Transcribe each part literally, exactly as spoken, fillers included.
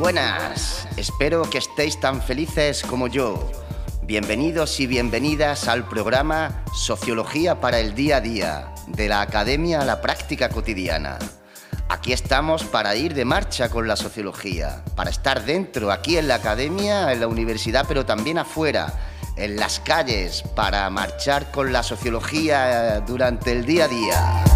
buenas. Espero que estéis tan felices como yo. Bienvenidos y bienvenidas al programa Sociología para el Día a Día, de la Academia a la Práctica Cotidiana. Aquí estamos para ir de marcha con la sociología, para estar dentro, aquí en la academia, en la universidad, pero también afuera, en las calles, para marchar con la sociología durante el día a día.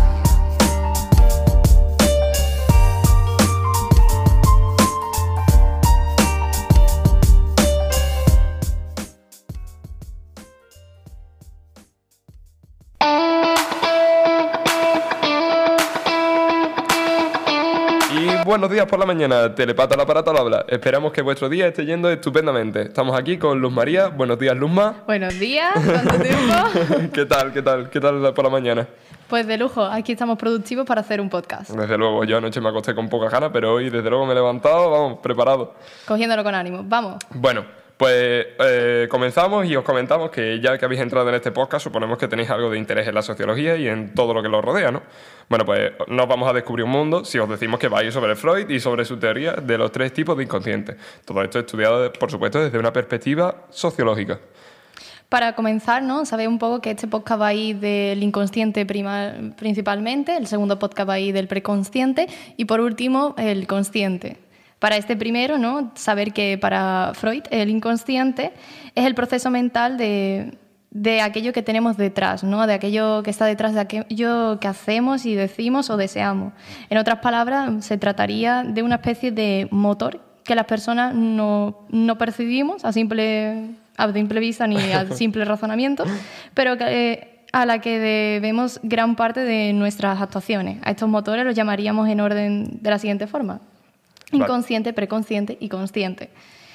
Buenos días por la mañana, telepata al aparato al habla. Esperamos que vuestro día esté yendo estupendamente. Estamos aquí con Luz María. Buenos días, Luzma. Buenos días, ¿cuánto tiempo? ¿Qué tal, qué tal, qué tal por la mañana? Pues de lujo, aquí estamos productivos para hacer un podcast. Desde luego, yo anoche me acosté con pocas ganas, pero hoy desde luego me he levantado, vamos, preparado. Cogiéndolo con ánimo, vamos. Bueno, pues eh, comenzamos y os comentamos que ya que habéis entrado en este podcast, suponemos que tenéis algo de interés en la sociología y en todo lo que lo rodea, ¿no? Bueno, pues no os vamos a descubrir un mundo si os decimos que vais sobre Freud y sobre su teoría de los tres tipos de inconscientes. Todo esto estudiado, por supuesto, desde una perspectiva sociológica. Para comenzar, ¿no? Sabéis un poco que este podcast va a ir del inconsciente prima, principalmente, el segundo podcast va a ir del preconsciente y por último el consciente. Para este primero, ¿no? Saber que para Freud el inconsciente es el proceso mental de, de aquello que tenemos detrás, ¿no? De aquello que está detrás de aquello que hacemos y decimos o deseamos. En otras palabras, se trataría de una especie de motor que las personas no, no percibimos a simple, a simple vista ni a simple razonamiento, pero que, eh, a la que debemos gran parte de nuestras actuaciones. A estos motores los llamaríamos en orden de la siguiente forma. Inconsciente, preconsciente y consciente.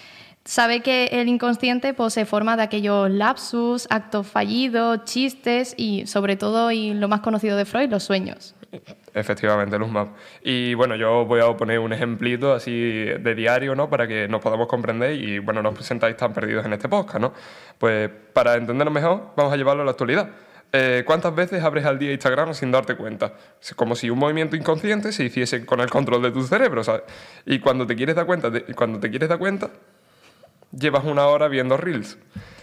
Sabe que el inconsciente pues, se forma de aquellos lapsus, actos fallidos, chistes y, sobre todo, y lo más conocido de Freud, los sueños. Efectivamente, Luzma. Y bueno, yo voy a poner un ejemplito así de diario, ¿no? Para que nos podamos comprender y, bueno, no os sentáis tan perdidos en este podcast, ¿no? Pues para entendernos mejor, vamos a llevarlo a la actualidad. Eh, ¿Cuántas veces abres al día Instagram sin darte cuenta? Es como si un movimiento inconsciente se hiciese con el control de tu cerebro, ¿sabes? Y cuando te quieres dar cuenta, de, cuando te quieres dar cuenta, llevas una hora viendo Reels.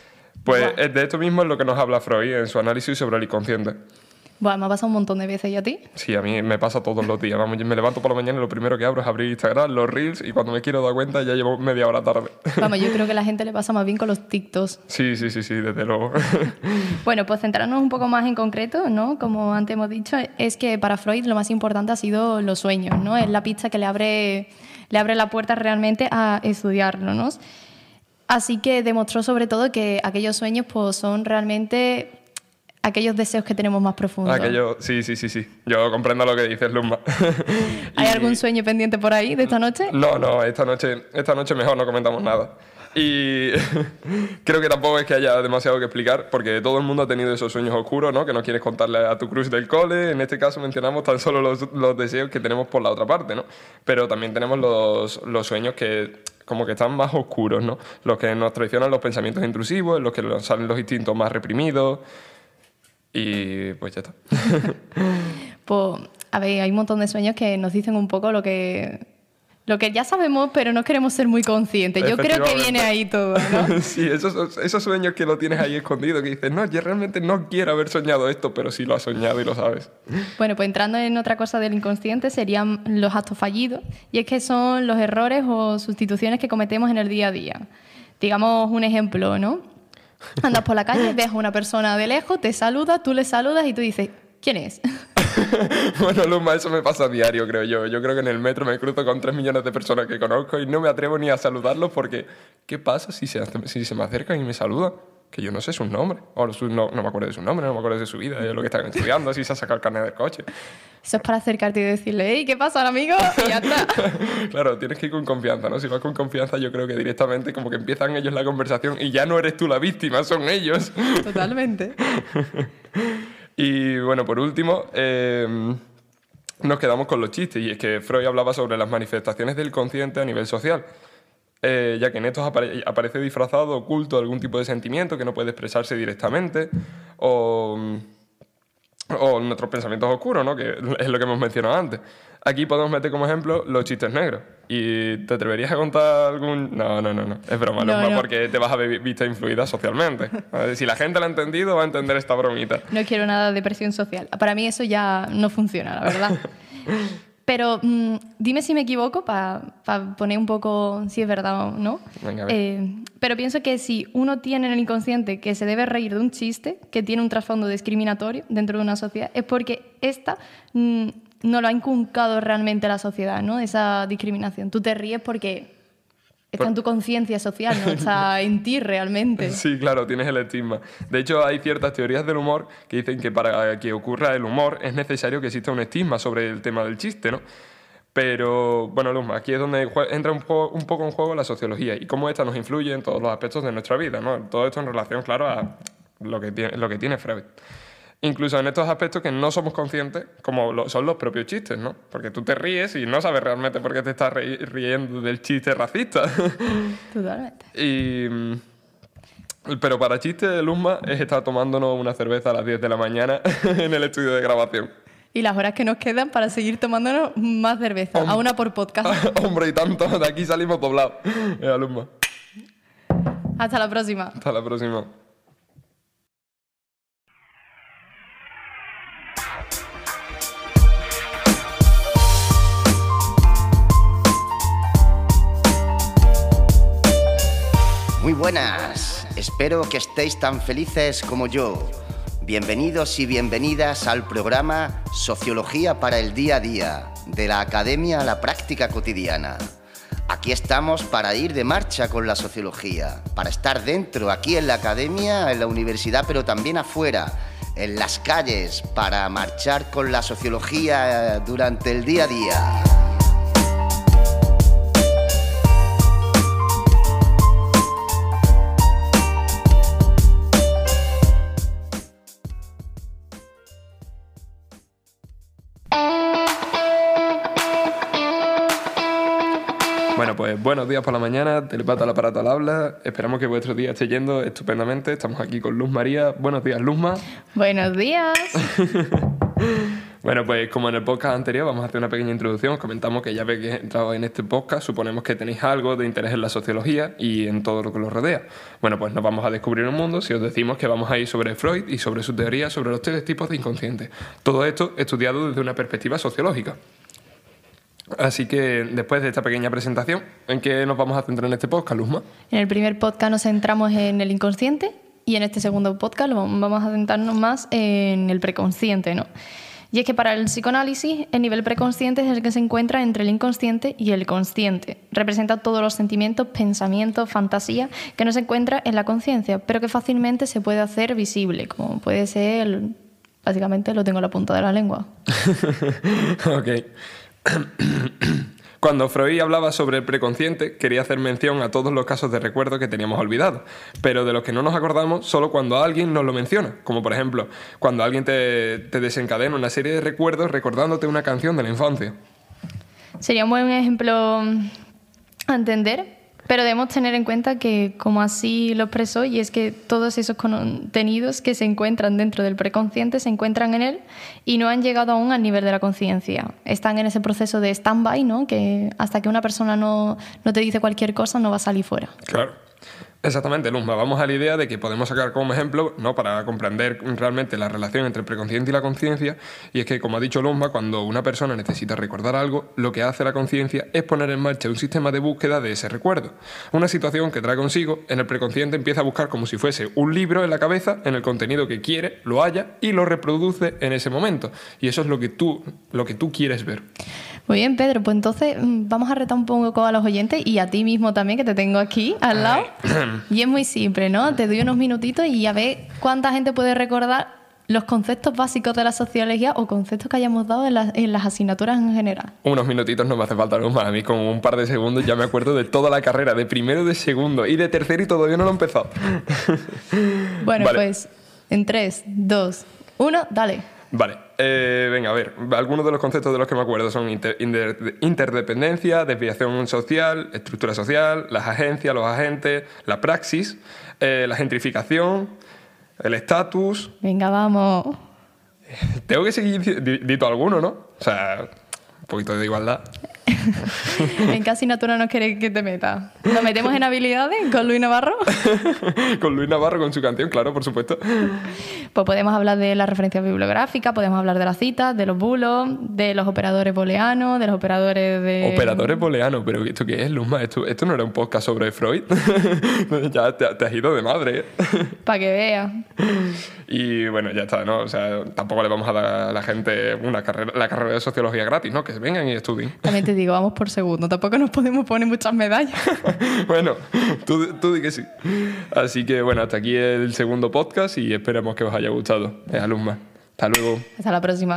Pues wow. De esto mismo es lo que nos habla Freud en su análisis sobre el inconsciente. Bueno, me ha pasado un montón de veces, ¿y a ti? Sí, a mí me pasa todos los días. Vamos, yo me levanto por la mañana y lo primero que abro es abrir Instagram, los Reels, y cuando me quiero dar cuenta ya llevo media hora tarde. Vamos, yo creo que a la gente le pasa más bien con los TikToks. Sí, sí, sí, sí, desde luego. Bueno, pues centrarnos un poco más en concreto, ¿no? Como antes hemos dicho, es que para Freud lo más importante ha sido los sueños, ¿no? Es la pista que le abre, le abre la puerta realmente a estudiarlo, ¿no? Así que demostró sobre todo que aquellos sueños pues, son realmente aquellos deseos que tenemos más profundos. Aquello, sí, sí, sí, sí. Yo comprendo lo que dices, Luzma. ¿Hay y... algún sueño pendiente por ahí de esta noche? No, no, esta noche, esta noche mejor no comentamos nada. Y creo que tampoco es que haya demasiado que explicar, porque todo el mundo ha tenido esos sueños oscuros, ¿no? Que no quieres contarle a tu crush del cole. En este caso mencionamos tan solo los, los deseos que tenemos por la otra parte, ¿no? Pero también tenemos los, los sueños que como que están más oscuros, ¿no? Los que nos traicionan los pensamientos intrusivos, en los que nos salen los instintos más reprimidos. Y pues ya está. Pues, a ver, hay un montón de sueños que nos dicen un poco lo que, lo que ya sabemos, pero no queremos ser muy conscientes. Yo creo que viene ahí todo, ¿no? Sí, esos, esos sueños que lo tienes ahí escondido, que dices, no, yo realmente no quiero haber soñado esto, pero sí lo has soñado y lo sabes. Bueno, pues entrando en otra cosa del inconsciente serían los actos fallidos, y es que son los errores o sustituciones que cometemos en el día a día. Digamos un ejemplo, ¿no? Andas por la calle, ves a una persona de lejos, te saluda, tú le saludas y tú dices, ¿quién es? Bueno, Luzma, eso me pasa a diario, creo yo. Yo creo que en el metro me cruzo con tres millones de personas que conozco y no me atrevo ni a saludarlos porque ¿qué pasa si se, si se me acercan y me saludan? Que yo no sé su nombre, o su, no, no me acuerdo de su nombre, no me acuerdo de su vida, de lo que están estudiando, si se ha sacado el carnet del coche. Eso es para acercarte y decirle, hey, ¿qué pasa, amigo? Y ya está. Claro, tienes que ir con confianza, ¿no? Si vas con confianza, yo creo que directamente como que empiezan ellos la conversación y ya no eres tú la víctima, son ellos. Totalmente. Y bueno, por último, eh, nos quedamos con los chistes, y es que Freud hablaba sobre las manifestaciones del consciente a nivel social. Eh, ya que en estos apare aparece disfrazado, oculto, algún tipo de sentimiento que no puede expresarse directamente, o, o nuestros pensamientos oscuros, ¿no? Que es lo que hemos mencionado antes. Aquí podemos meter como ejemplo los chistes negros. ¿Y te atreverías a contar algún...? No, no, no, no. Es broma, No, Luzma, no. porque te vas a ver vista influida socialmente. ¿Vale? Si la gente lo ha entendido, va a entender esta bromita. No quiero nada de presión social. Para mí eso ya no funciona, la verdad. Pero mm, dime si me equivoco para pa poner un poco si es verdad o no. Venga, a ver. Eh, pero pienso que si uno tiene en el inconsciente que se debe reír de un chiste que tiene un trasfondo discriminatorio dentro de una sociedad, es porque esta mm, no lo ha inculcado realmente la sociedad, ¿no? Esa discriminación. Tú te ríes porque está Por- en tu conciencia social, no está en ti realmente. Sí, claro, tienes el estigma. De hecho, hay ciertas teorías del humor que dicen que para que ocurra el humor es necesario que exista un estigma sobre el tema del chiste, ¿no? Pero, bueno, Luzma, aquí es donde jue- entra un, po- un poco en juego la sociología y cómo esta nos influye en todos los aspectos de nuestra vida, ¿no? Todo esto en relación, claro, a lo que tiene, lo que tiene Freud. Incluso en estos aspectos que no somos conscientes, como lo- son los propios chistes, ¿no? Porque tú te ríes y no sabes realmente por qué te estás ri- riendo del chiste racista. Totalmente. y... mm, Pero para chiste, Luzma, es estar tomándonos una cerveza a las diez de la mañana en el estudio de grabación. Y las horas que nos quedan para seguir tomándonos más cerveza, a una por podcast. Hombre, y tanto, de aquí salimos doblados. Venga, Luzma, Hasta la próxima. hasta la próxima. Muy buenas, espero que estéis tan felices como yo. Bienvenidos y bienvenidas al programa Sociología para el Día a Día, de la Academia a la Práctica Cotidiana. Aquí estamos para ir de marcha con la sociología, para estar dentro, aquí en la academia, en la universidad, pero también afuera, en las calles, para marchar con la sociología eh, durante el día a día. Bueno, pues buenos días por la mañana, telepata al aparato al habla. Esperamos que vuestro día esté yendo estupendamente. Estamos aquí con Luz María. Buenos días, Luzma. Buenos días. Bueno, pues como en el podcast anterior, vamos a hacer una pequeña introducción. Os comentamos que ya ve que he entrado en este podcast, suponemos que tenéis algo de interés en la sociología y en todo lo que los rodea. Bueno, pues nos vamos a descubrir un mundo si os decimos que vamos a ir sobre Freud y sobre su teoría sobre los tres tipos de inconsciente. Todo esto estudiado desde una perspectiva sociológica. Así que después de esta pequeña presentación, ¿en qué nos vamos a centrar en este podcast, Luzma? En el primer podcast nos centramos en el inconsciente y en este segundo podcast lo vamos a centrarnos más en el preconsciente, ¿no? Y es que para el psicoanálisis el nivel preconsciente es el que se encuentra entre el inconsciente y el consciente. Representa todos los sentimientos, pensamientos, fantasías que no se encuentran en la conciencia, pero que fácilmente se puede hacer visible, como puede ser, el- básicamente lo tengo en la punta de la lengua. Ok. Cuando Freud hablaba sobre el preconsciente, quería hacer mención a todos los casos de recuerdo que teníamos olvidados, pero de los que no nos acordamos solo cuando alguien nos lo menciona, como por ejemplo, cuando alguien te, te desencadena una serie de recuerdos recordándote una canción de la infancia. Sería un buen ejemplo a entender, pero debemos tener en cuenta que, como así lo expresó, y es que todos esos contenidos que se encuentran dentro del preconsciente se encuentran en él y no han llegado aún al nivel de la conciencia. Están en ese proceso de stand-by, ¿no? Que hasta que una persona no, no te dice cualquier cosa no va a salir fuera. Claro. Exactamente, Luzma. Vamos a la idea de que podemos sacar como ejemplo, ¿no?, para comprender realmente la relación entre el preconsciente y la conciencia, y es que, como ha dicho Luzma, cuando una persona necesita recordar algo, lo que hace la conciencia es poner en marcha un sistema de búsqueda de ese recuerdo. Una situación que trae consigo, en el preconsciente empieza a buscar como si fuese un libro en la cabeza, en el contenido que quiere, lo halla y lo reproduce en ese momento. Y eso es lo que tú, lo que tú quieres ver. Muy bien, Pedro, pues entonces mm, vamos a retar un poco a los oyentes y a ti mismo también, que te tengo aquí al lado. Y es muy simple, ¿no? Te doy unos minutitos y a ver cuánta gente puede recordar los conceptos básicos de la sociología o conceptos que hayamos dado en, la- en las asignaturas en general. Unos minutitos no me hace falta, Luzma. A mí con un par de segundos ya me acuerdo de toda la carrera, de primero, de segundo y de tercero, y todavía no lo he empezado. Bueno, Vale. pues en tres, dos, uno, dale. Vale, eh, venga, a ver, algunos de los conceptos de los que me acuerdo son inter- inter- interdependencia, desviación social, estructura social, las agencias, los agentes, la praxis, eh, la gentrificación, el estatus. Venga, vamos. Tengo que seguir di- dito alguno, ¿no? O sea, poquito de igualdad. ¿En qué asignatura nos queréis que te metas? ¿Nos metemos en habilidades con Luis Navarro? Con Luis Navarro, con su canción, claro, por supuesto. Pues podemos hablar de las referencias bibliográficas, podemos hablar de las citas, de los bulos, de los operadores booleanos, de los operadores de... Operadores booleanos, pero ¿esto qué es, Luzma? ¿Esto, esto no era un podcast sobre Freud? Ya te, te has ido de madre, ¿eh? Para que veas. Y bueno, ya está, ¿no? O sea, tampoco le vamos a dar a la gente una carrera, la carrera de sociología gratis, ¿no? Que vengan y estudien. También te digo, vamos por segundo. Tampoco nos podemos poner muchas medallas. Bueno, tú, tú di que sí. Así que bueno, hasta aquí el segundo podcast y esperamos que os haya gustado. Eh, Luzma. Hasta luego. Hasta la próxima.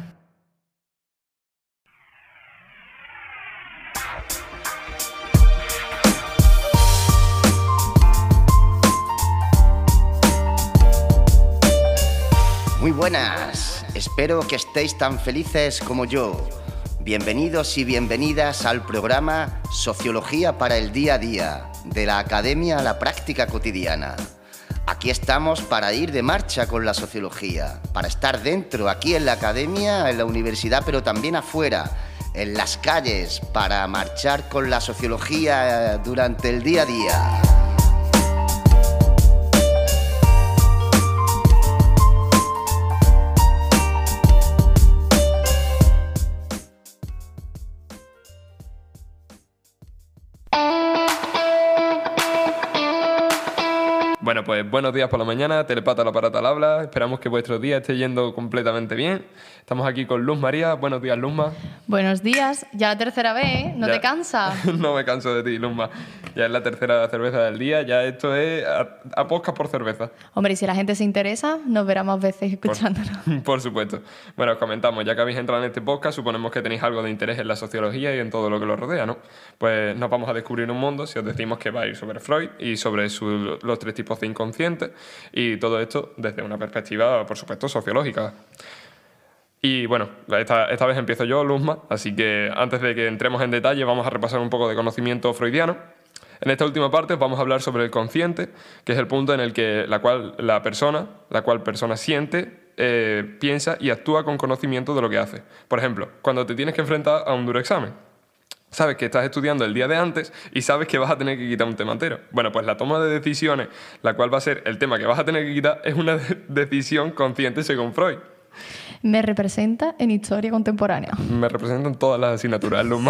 Muy buenas, espero que estéis tan felices como yo. Bienvenidos y bienvenidas al programa Sociología para el Día a Día, de la Academia a la Práctica Cotidiana. Aquí estamos para ir de marcha con la sociología, para estar dentro, aquí en la academia, en la universidad, pero también afuera, en las calles, para marchar con la sociología durante el día a día. Bueno, pues buenos días por la mañana, telepata al aparato al habla. Esperamos que vuestro día esté yendo completamente bien. Estamos aquí con Luz María. Buenos días, Luzma. Buenos días. Ya la tercera vez, ¿eh? ¿No ya. te cansas? No me canso de ti, Luzma. Ya es la tercera cerveza del día. Ya esto es a, a podcast por cerveza. Hombre, y si la gente se interesa, nos verá más veces escuchándolo. Por, por supuesto. Bueno, os comentamos, ya que habéis entrado en este podcast, suponemos que tenéis algo de interés en la sociología y en todo lo que lo rodea, ¿no? Pues nos vamos a descubrir un mundo si os decimos que va a ir sobre Freud y sobre su, los tres tipos de inconsciente y todo esto desde una perspectiva, por supuesto, sociológica. Y bueno, esta, esta vez empiezo yo, Luzma, así que antes de que entremos en detalle vamos a repasar un poco de conocimiento freudiano. En esta última parte os vamos a hablar sobre el consciente, que es el punto en el que la cual la persona, la cual persona siente, eh, piensa y actúa con conocimiento de lo que hace. Por ejemplo, cuando te tienes que enfrentar a un duro examen. Sabes que estás estudiando el día de antes y sabes que vas a tener que quitar un tema entero. Bueno, pues la toma de decisiones, la cual va a ser el tema que vas a tener que quitar, es una de- decisión consciente según Freud. Me representa en historia contemporánea. Me representan todas las asignaturas, Luzma.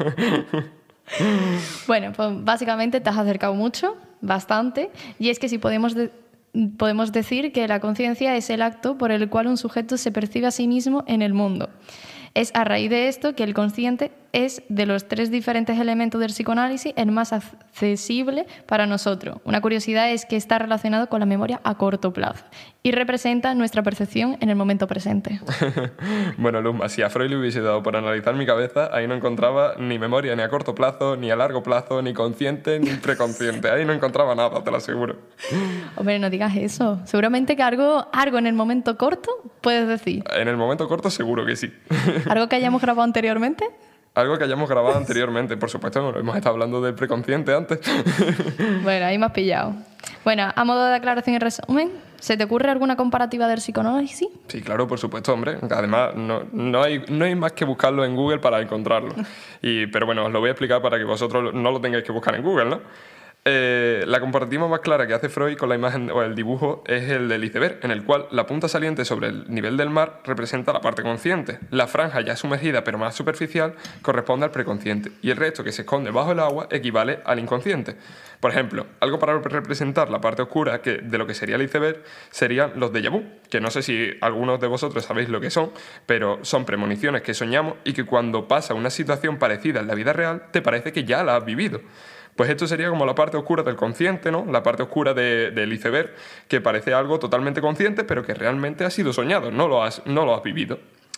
Bueno, pues básicamente te has acercado mucho, bastante, y es que si podemos, de- podemos decir que la conciencia es el acto por el cual un sujeto se percibe a sí mismo en el mundo. Es a raíz de esto que el consciente es, de los tres diferentes elementos del psicoanálisis, el más accesible para nosotros. Una curiosidad es que está relacionado con la memoria a corto plazo y representa nuestra percepción en el momento presente. Bueno, Luzma, si a Freud le hubiese dado por analizar mi cabeza, ahí no encontraba ni memoria ni a corto plazo, ni a largo plazo, ni consciente, ni preconsciente. Ahí no encontraba nada, te lo aseguro. Hombre, no digas eso. Seguramente que algo, algo en el momento corto puedes decir. En el momento corto seguro que sí. ¿Algo que hayamos grabado anteriormente? Algo que hayamos grabado anteriormente, por supuesto, hemos estado hablando del preconsciente antes. Bueno, ahí me has pillado. Bueno, a modo de aclaración y resumen, ¿se te ocurre alguna comparativa del psicoanálisis? Sí, claro, por supuesto, hombre. Además, no, no, hay, no hay más que buscarlo en Google para encontrarlo. Y, pero bueno, os lo voy a explicar para que vosotros no lo tengáis que buscar en Google, ¿no? Eh, la comparativa más clara que hace Freud con la imagen o el dibujo es el del iceberg, en el cual la punta saliente sobre el nivel del mar representa la parte consciente. La franja ya sumergida pero más superficial corresponde al preconsciente y el resto que se esconde bajo el agua equivale al inconsciente. Por ejemplo, algo para representar la parte oscura que, de lo que sería el iceberg serían los déjà vu, que no sé si algunos de vosotros sabéis lo que son, pero son premoniciones que soñamos y que cuando pasa una situación parecida en la vida real te parece que ya la has vivido. Pues esto sería como la parte oscura del consciente, ¿no? La parte oscura de, del iceberg, que parece algo totalmente consciente, pero que realmente ha sido soñado, no lo has, no lo has vivido.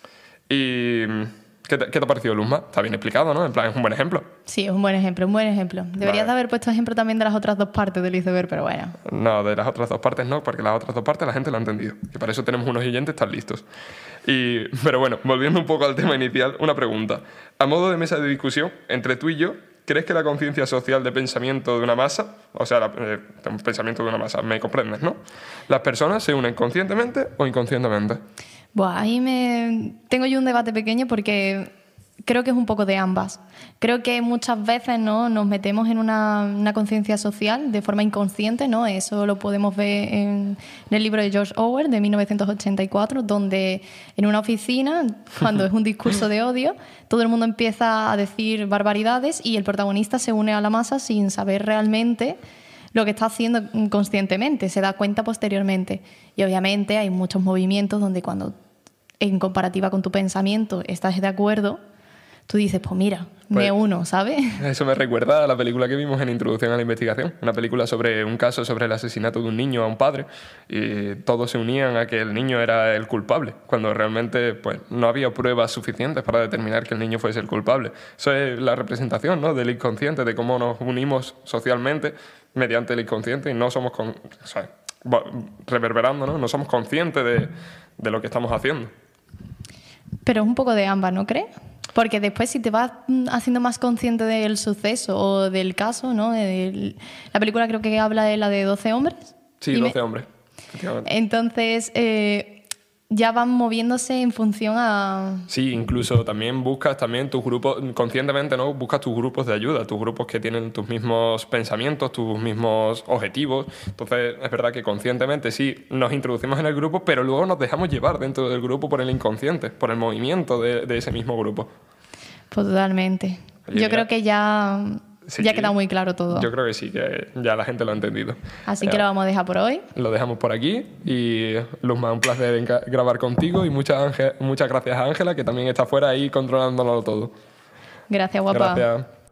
¿Y qué te, qué te ha parecido, Luzma? Está bien explicado, ¿no? En plan, es un buen ejemplo. Sí, es un buen ejemplo, un buen ejemplo. Deberías Vale. de haber puesto ejemplo también de las otras dos partes del iceberg, pero bueno. No, de las otras dos partes no, porque las otras dos partes la gente lo ha entendido. Y para eso tenemos unos oyentes tan listos. Y, pero bueno, volviendo un poco al tema inicial, una pregunta. A modo de mesa de discusión, entre tú y yo, ¿crees que la conciencia social de pensamiento de una masa, o sea, la, eh, un pensamiento de una masa, me comprendes, ¿no? ¿Las personas se unen conscientemente o inconscientemente? Buah, ahí me... Tengo yo un debate pequeño porque creo que es un poco de ambas. Creo que muchas veces, ¿no?, nos metemos en una, una conciencia social de forma inconsciente, ¿no? Eso lo podemos ver en, en el libro de George Orwell de mil novecientos ochenta y cuatro, donde en una oficina, cuando es un discurso de odio, todo el mundo empieza a decir barbaridades y el protagonista se une a la masa sin saber realmente lo que está haciendo conscientemente, se da cuenta posteriormente. Y obviamente hay muchos movimientos donde cuando en comparativa con tu pensamiento estás de acuerdo, tú dices, pues mira, pues, me uno, ¿sabes? Eso me recuerda a la película que vimos en Introducción a la Investigación, una película sobre un caso sobre el asesinato de un niño a un padre, y todos se unían a que el niño era el culpable, cuando realmente pues, no había pruebas suficientes para determinar que el niño fuese el culpable. Eso es la representación, ¿no?, del inconsciente, de cómo nos unimos socialmente mediante el inconsciente y no somos, con, o sea, reverberando, ¿no? No somos conscientes de, de lo que estamos haciendo. Pero es un poco de ambas, ¿no crees? Porque después si te vas haciendo más consciente del suceso o del caso, ¿no? De la película creo que habla de la de doce hombres. Sí, doce hombres. Entonces, eh, ya van moviéndose en función a... Sí, incluso también buscas también tus grupos, conscientemente, ¿no? Buscas tus grupos de ayuda, tus grupos que tienen tus mismos pensamientos, tus mismos objetivos. Entonces, es verdad que conscientemente sí nos introducimos en el grupo, pero luego nos dejamos llevar dentro del grupo por el inconsciente, por el movimiento de, de ese mismo grupo. Pues totalmente. Oye, Yo mira. creo que ya... Sí, ya ha quedado muy claro todo. Yo creo que sí, que ya la gente lo ha entendido. Así ya. que lo vamos a dejar por hoy. Lo dejamos por aquí y Luzma, un placer grabar contigo y muchas, muchas gracias a Ángela, que también está fuera ahí controlándolo todo. Gracias, guapa. Gracias.